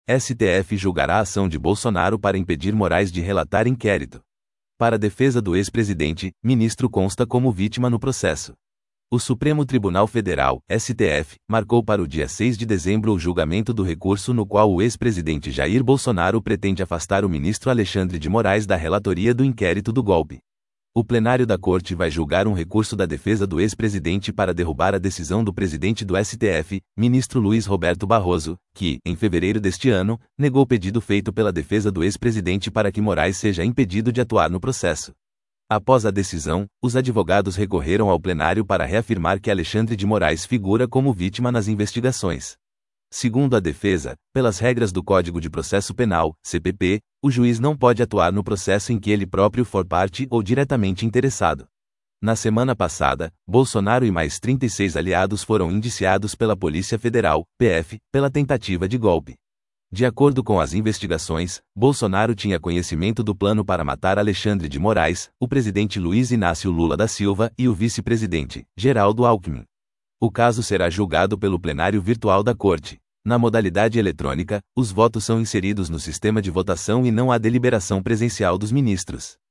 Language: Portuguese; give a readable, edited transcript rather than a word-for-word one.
STF julgará a ação de Bolsonaro para impedir Moraes de relatar inquérito. Para a defesa do ex-presidente, ministro consta como vítima no processo. O Supremo Tribunal Federal, STF, marcou para o dia 6 de dezembro o julgamento do recurso no qual o ex-presidente Jair Bolsonaro pretende afastar o ministro Alexandre de Moraes da relatoria do inquérito do golpe. O plenário da Corte vai julgar um recurso da defesa do ex-presidente para derrubar a decisão do presidente do STF, ministro Luiz Roberto Barroso, que, em fevereiro deste ano, negou o pedido feito pela defesa do ex-presidente para que Moraes seja impedido de atuar no processo. Após a decisão, os advogados recorreram ao plenário para reafirmar que Alexandre de Moraes figura como vítima nas investigações. Segundo a defesa, pelas regras do Código de Processo Penal, CPP, o juiz não pode atuar no processo em que ele próprio for parte ou diretamente interessado. Na semana passada, Bolsonaro e mais 36 aliados foram indiciados pela Polícia Federal, PF, pela tentativa de golpe. De acordo com as investigações, Bolsonaro tinha conhecimento do plano para matar Alexandre de Moraes, o presidente Luiz Inácio Lula da Silva e o vice-presidente, Geraldo Alckmin. O caso será julgado pelo plenário virtual da Corte. Na modalidade eletrônica, os votos são inseridos no sistema de votação e não há deliberação presencial dos ministros.